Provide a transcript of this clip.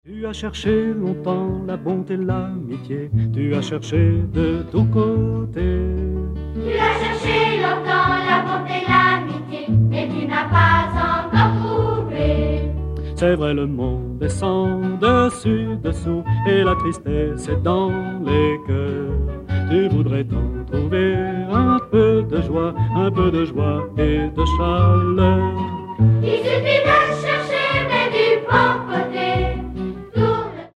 Tu as cherché longtemps la bonté, l'amitié, tu as cherché de tous côtés. Tu as cherché longtemps la bonté, l'amitié, mais tu n'as pas encore trouvé. C'est vrai, le monde est sans dessus, dessous, et la tristesse est dans les cœurs. Tu voudrais t'en trouver un peu de joie et de chaleur. Il suffit